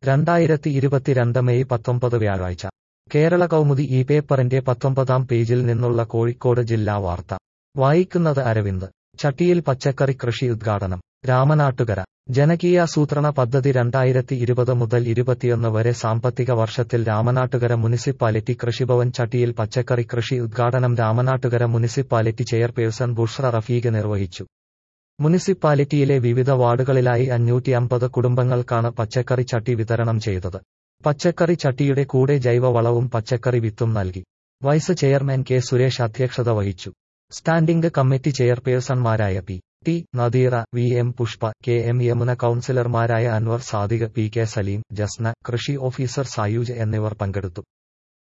2022 May 19 വ്യാഴാഴ്ച കേരള കൗമുദി ഈ പേപ്പറിന്റെ 19-ാം പേജിൽ നിന്നുള്ള കോഴിക്കോട് ജില്ലാ വാർത്ത വായിക്കുന്നത് അരവിന്ദ്. ചട്ടിയിൽ പച്ചക്കറി കൃഷി ഉദ്ഘാടനം. രാമനാട്ടുകര. ജനകീയാസൂത്രണ പദ്ധതി 2020 മുതൽ 21 വരെ സാമ്പത്തിക വർഷത്തിൽ രാമനാട്ടുകര മുനിസിപ്പാലിറ്റി കൃഷിഭവൻ ചട്ടിയിൽ പച്ചക്കറി കൃഷി ഉദ്ഘാടനം രാമനാട്ടുകര മുനിസിപ്പാലിറ്റി ചെയർപേഴ്സൺ ബുഷ്റ റഫീഖ് നിർവഹിച്ചു. മുനിസിപ്പാലിറ്റിയിലെ വിവിധ വാർഡുകളിലായി 550 കുടുംബങ്ങൾക്കാണ് പച്ചക്കറി ചട്ടി വിതരണം ചെയ്തത്. പച്ചക്കറി ചട്ടിയുടെ കൂടെ ജൈവവളവും പച്ചക്കറി വിത്തും നൽകി. വൈസ് ചെയർമാൻ കെ സുരേഷ് അധ്യക്ഷത വഹിച്ചു. സ്റ്റാൻഡിംഗ് കമ്മിറ്റി ചെയർപേഴ്സൺമാരായ P. T. Nadeera, V. M. Pushpa, K. M. Yamuna, കൗൺസിലർമാരായ അൻവർ സാദിഖ്, പി. കെ. സലീം, ജസ്ന, കൃഷി ഓഫീസർ സായൂജ് എന്നിവർ പങ്കെടുത്തു.